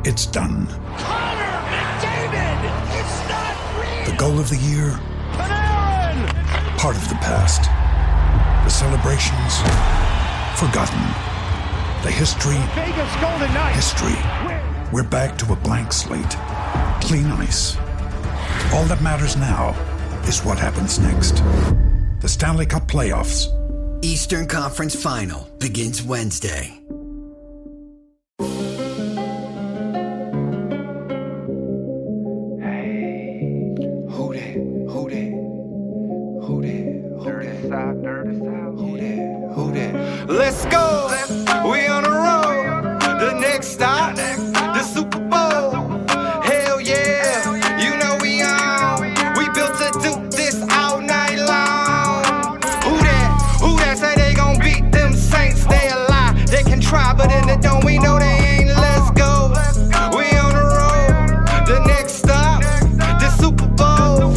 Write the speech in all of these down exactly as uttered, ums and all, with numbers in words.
It's done. Connor McDavid! It's not real! The goal of the year? Panarin! Part of the past. The celebrations? Forgotten. The history? Vegas Golden Knights! History. We're back to a blank slate. Clean ice. All that matters now is what happens next. The Stanley Cup playoffs. Eastern Conference Final begins Wednesday. Let's go. We on the road. The next stop, the Super Bowl. Hell yeah. You know we on. We built to do this all night long. Who that? Who that say they gon' beat them Saints? They a lie. They can try, but in the dome we know they ain't. Let's go. We on the road. The next stop, the Super Bowl.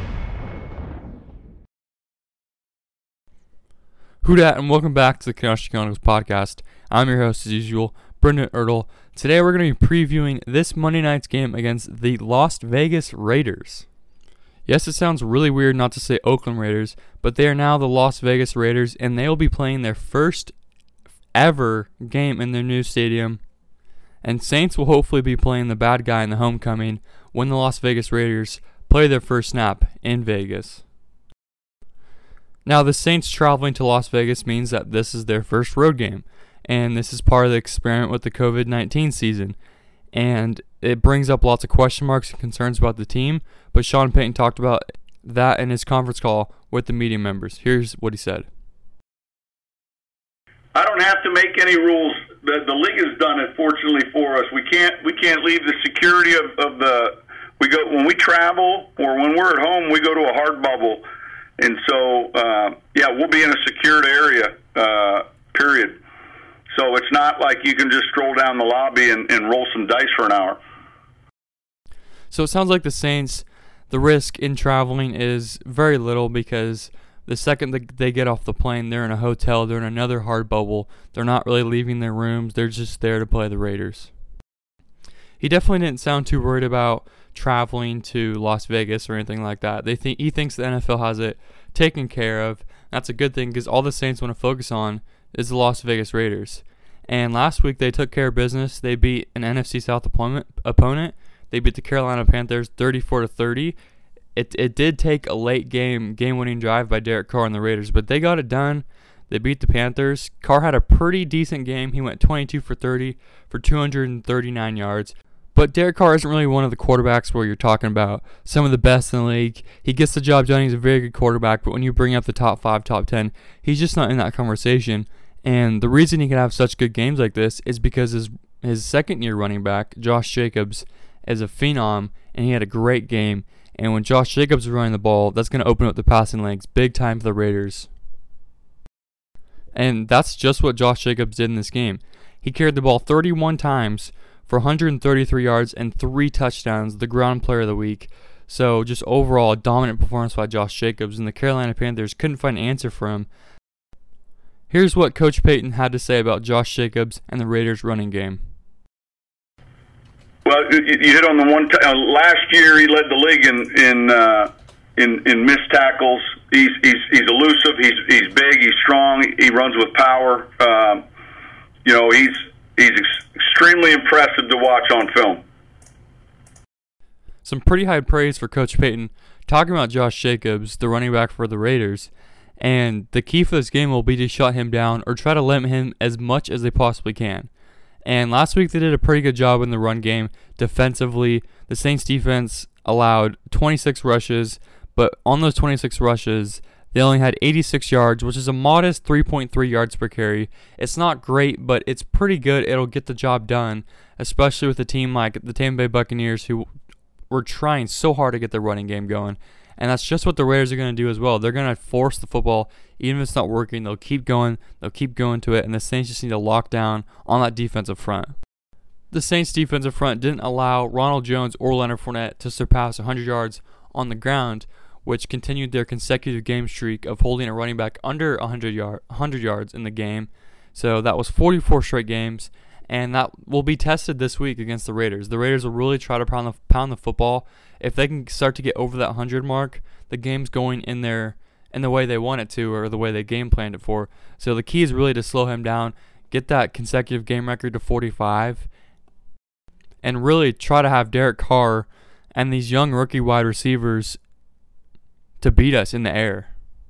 Who dat, and welcome back to the Kenosha Chronicles podcast. I'm your host, as usual, Brendan Ertl. Today we're going to be previewing this Monday night's game against the Las Vegas Raiders. Yes, it sounds really weird not to say Oakland Raiders, but they are now the Las Vegas Raiders, and they will be playing their first ever game in their new stadium. And Saints will hopefully be playing the bad guy in the homecoming when the Las Vegas Raiders play their first snap in Vegas. Now, the Saints traveling to Las Vegas means that this is their first road game, and this is part of the experiment with the covid nineteen season, and it brings up lots of question marks and concerns about the team, but Sean Payton talked about that in his conference call with the media members. Here's what he said. I don't have to make any rules. The, the league has done it, fortunately for us. We can't we can't leave the security of, of the we go when we travel or when we're at home. We go to a hard bubble. And so, uh, yeah, we'll be in a secured area, uh, period. So it's not like you can just stroll down the lobby and, and roll some dice for an hour. So it sounds like the Saints, the risk in traveling is very little because the second that they get off the plane, they're in a hotel, they're in another hard bubble. They're not really leaving their rooms. They're just there to play the Raiders. He definitely didn't sound too worried about traveling to Las Vegas or anything like that. They think he thinks the N F L has it taken care of. That's a good thing because all the Saints want to focus on is the Las Vegas Raiders. And last week they took care of business. They beat an N F C South opponent. opponent. They beat the Carolina Panthers thirty-four to thirty. It it did take a late game, game-winning drive by Derek Carr and the Raiders, but they got it done. They beat the Panthers. Carr had a pretty decent game. He went twenty-two for thirty for two hundred thirty-nine yards. But Derek Carr isn't really one of the quarterbacks where you're talking about some of the best in the league. He gets the job done. He's a very good quarterback. But when you bring up the top five, top ten, he's just not in that conversation. And the reason he can have such good games like this is because his his second-year running back, Josh Jacobs, is a phenom, and he had a great game. And when Josh Jacobs is running the ball, that's going to open up the passing lanes big time for the Raiders. And that's just what Josh Jacobs did in this game. He carried the ball thirty-one times for one hundred thirty-three yards and three touchdowns, the ground player of the week. So just overall, a dominant performance by Josh Jacobs, and the Carolina Panthers couldn't find an answer for him. Here's what Coach Payton had to say about Josh Jacobs and the Raiders' running game. Well, you hit on the one. T- uh, last year, he led the league in in uh, in, in missed tackles. He's he's he's elusive. He's he's big. He's strong. He runs with power. Um, you know, he's he's ex- extremely impressive to watch on film. Some pretty high praise for Coach Payton talking about Josh Jacobs, the running back for the Raiders. And the key for this game will be to shut him down or try to limit him as much as they possibly can. And last week they did a pretty good job in the run game defensively. The Saints defense allowed twenty-six rushes, but on those twenty-six rushes, they only had eighty-six yards, which is a modest three point three yards per carry. It's not great, but it's pretty good. It'll get the job done, especially with a team like the Tampa Bay Buccaneers who were trying so hard to get their running game going. And that's just what the Raiders are going to do as well. They're going to force the football. Even if it's not working, they'll keep going. They'll keep going to it. And the Saints just need to lock down on that defensive front. The Saints defensive front didn't allow Ronald Jones or Leonard Fournette to surpass one hundred yards on the ground, which continued their consecutive game streak of holding a running back under one hundred, yard, one hundred yards in the game. So that was forty-four straight games. and that will be tested this week against the Raiders. The Raiders will really try to pound the, pound the football. If they can start to get over that one hundred mark, the game's going in their in the way they want it to, or the way they game planned it for. So the key is really to slow him down, get that consecutive game record to forty-five, and really try to have Derek Carr and these young rookie wide receivers to beat us in the air.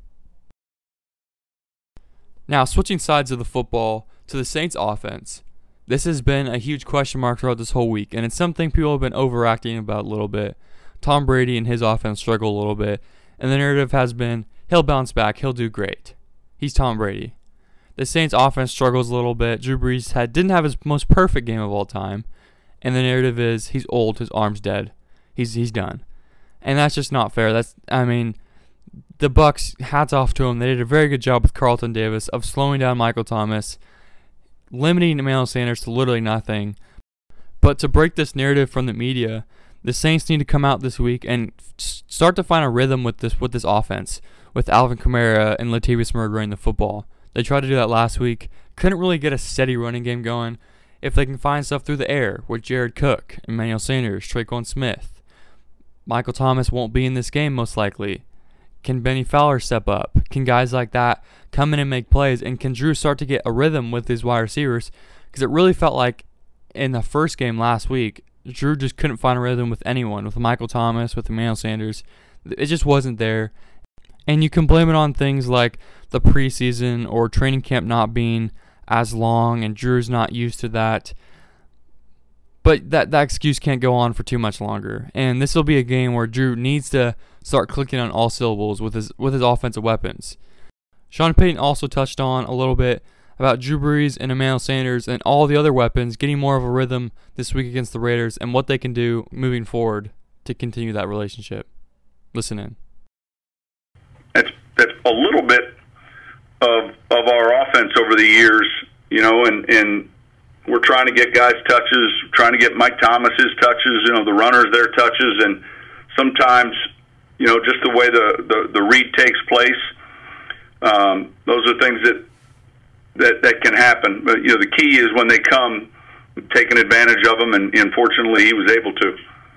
Now, switching sides of the football to the Saints offense. This has been a huge question mark throughout this whole week, and it's something people have been overacting about a little bit. Tom Brady and his offense struggle a little bit, and the narrative has been, he'll bounce back, he'll do great. He's Tom Brady. The Saints offense struggles a little bit. Drew Brees had, didn't have his most perfect game of all time, and the narrative is, he's old, his arm's dead. He's he's done. And that's just not fair. That's I mean, the Bucs, hats off to them. They did a very good job with Carlton Davis of slowing down Michael Thomas, limiting Emmanuel Sanders to literally nothing. But to break this narrative from the media, the Saints need to come out this week and start to find a rhythm with this with this offense, with Alvin Kamara and Latavius Murray running the football. They tried to do that last week. Couldn't really get a steady running game going. If they can find stuff through the air with Jared Cook, Emmanuel Sanders, Tre'Quan Smith, Michael Thomas won't be in this game most likely. Can Benny Fowler step up? Can guys like that come in and make plays? And can Drew start to get a rhythm with his wide receivers? Because it really felt like in the first game last week, Drew just couldn't find a rhythm with anyone, with Michael Thomas, with Emmanuel Sanders. It just wasn't there. And you can blame it on things like the preseason or training camp not being as long, and Drew's not used to that. But that, that excuse can't go on for too much longer. And this will be a game where Drew needs to start clicking on all syllables with his with his offensive weapons. Sean Payton also touched on a little bit about Drew Brees and Emmanuel Sanders and all the other weapons getting more of a rhythm this week against the Raiders and what they can do moving forward to continue that relationship. Listen in. That's that's a little bit of of our offense over the years, you know, and, and we're trying to get guys touches, trying to get Mike Thomas's touches, you know, the runners their touches, and sometimes, you know, just the way the, the, the read takes place, um, those are things that, that that can happen. But, you know, the key is when they come, taking advantage of them, and, and fortunately he was able to.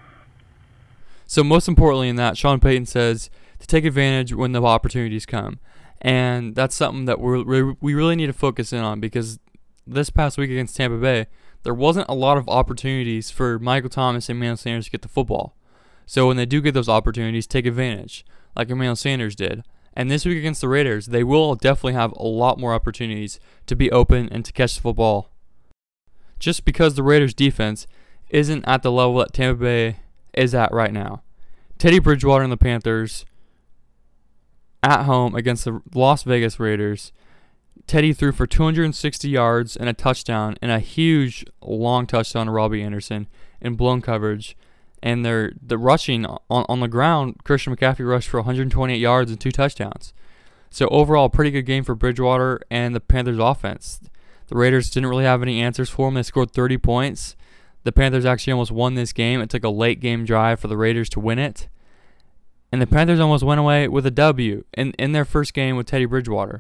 So most importantly in that, Sean Payton says to take advantage when the opportunities come. And that's something that we're, we really need to focus in on, because this past week against Tampa Bay, there wasn't a lot of opportunities for Michael Thomas and Emmanuel Sanders to get the football. So when they do get those opportunities, take advantage, like Emmanuel Sanders did. And this week against the Raiders, they will definitely have a lot more opportunities to be open and to catch the football. Just because the Raiders' defense isn't at the level that Tampa Bay is at right now. Teddy Bridgewater and the Panthers at home against the Las Vegas Raiders. Teddy threw for two hundred sixty yards and a touchdown, and a huge long touchdown to Robbie Anderson in blown coverage. And they're the rushing on, on the ground, Christian McCaffrey rushed for one hundred twenty-eight yards and two touchdowns. So overall, pretty good game for Bridgewater and the Panthers offense. The Raiders didn't really have any answers for them. They scored thirty points. The Panthers actually almost won this game. It took a late game drive for the Raiders to win it. And the Panthers almost went away with a W in, in their first game with Teddy Bridgewater.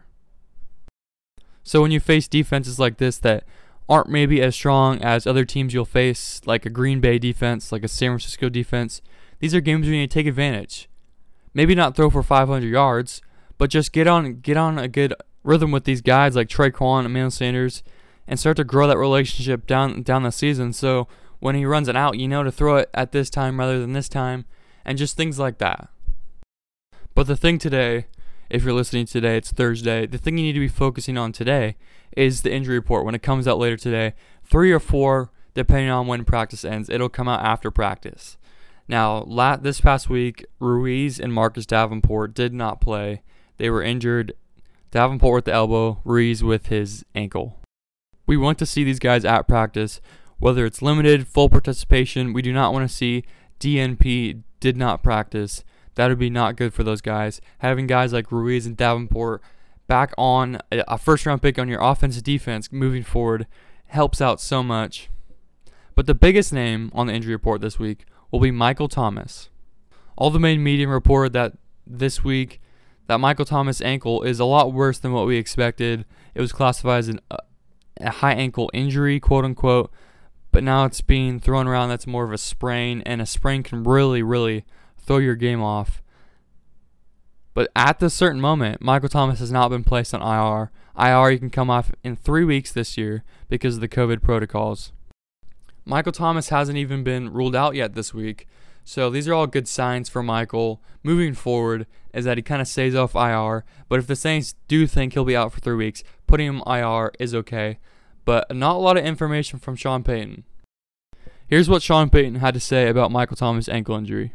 So when you face defenses like this that aren't maybe as strong as other teams you'll face, like a Green Bay defense, like a San Francisco defense, these are games where you need to take advantage. Maybe not throw for five hundred yards, but just get on get on a good rhythm with these guys like Tre'Quan and Emmanuel Sanders, and start to grow that relationship down down the season. So when he runs it out, you know to throw it at this time rather than this time, and just things like that. But the thing today, if you're listening today, it's Thursday, the thing you need to be focusing on today is the injury report. When it comes out later today, three or four, depending on when practice ends, it'll come out after practice. Now, la- this past week, Ruiz and Marcus Davenport did not play. They were injured. Davenport with the elbow, Ruiz with his ankle. We want to see these guys at practice, whether it's limited, full participation. We do not want to see D N P did not practice. That would be not good for those guys. Having guys like Ruiz and Davenport back on a first-round pick on your offensive defense moving forward helps out so much. But the biggest name on the injury report this week will be Michael Thomas. All the main media reported that this week that Michael Thomas' ankle is a lot worse than what we expected. It was classified as an uh, a high ankle injury, quote unquote, but now it's being thrown around that's more of a sprain, and a sprain can really, really throw your game off. But at this certain moment, Michael Thomas has not been placed on I R. I R you can come off in three weeks this year because of the COVID protocols. Michael Thomas hasn't even been ruled out yet this week, so these are all good signs for Michael moving forward, is that he kind of stays off I R. But if the Saints do think he'll be out for three weeks, putting him I R is okay. But not a lot of information from Sean Payton. Here's what Sean Payton had to say about Michael Thomas' ankle injury.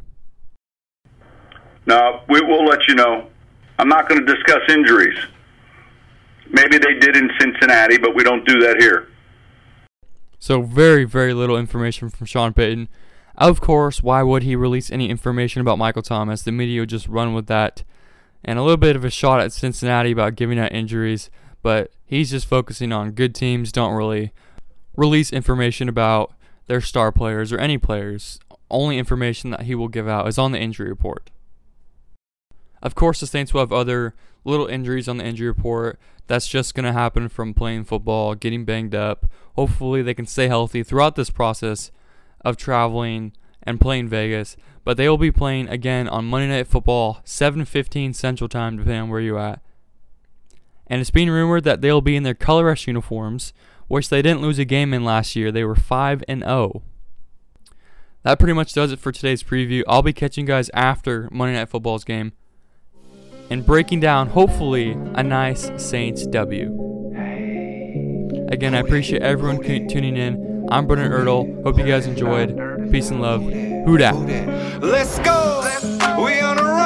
No, we will let you know. I'm not going to discuss injuries. Maybe they did in Cincinnati, but we don't do that here. So very, very little information from Sean Payton. Of course, why would he release any information about Michael Thomas? The media would just run with that. And a little bit of a shot at Cincinnati about giving out injuries, but he's just focusing on good teams don't really release information about their star players or any players. Only information that he will give out is on the injury report. Of course, the Saints will have other little injuries on the injury report. That's just going to happen from playing football, getting banged up. Hopefully they can stay healthy throughout this process of traveling and playing Vegas. But they will be playing again on Monday Night Football, seven fifteen Central Time, depending on where you're at. And it's being rumored that they'll be in their color rush uniforms, which they didn't lose a game in last year. They were five and oh. That pretty much does it for today's preview. I'll be catching you guys after Monday Night Football's game and breaking down, hopefully, a nice Saints W. Again, I appreciate everyone tuning in. I'm Brendan Ertl. Hope you guys enjoyed. Peace and love. Hoot out. Let's go. We on a roll.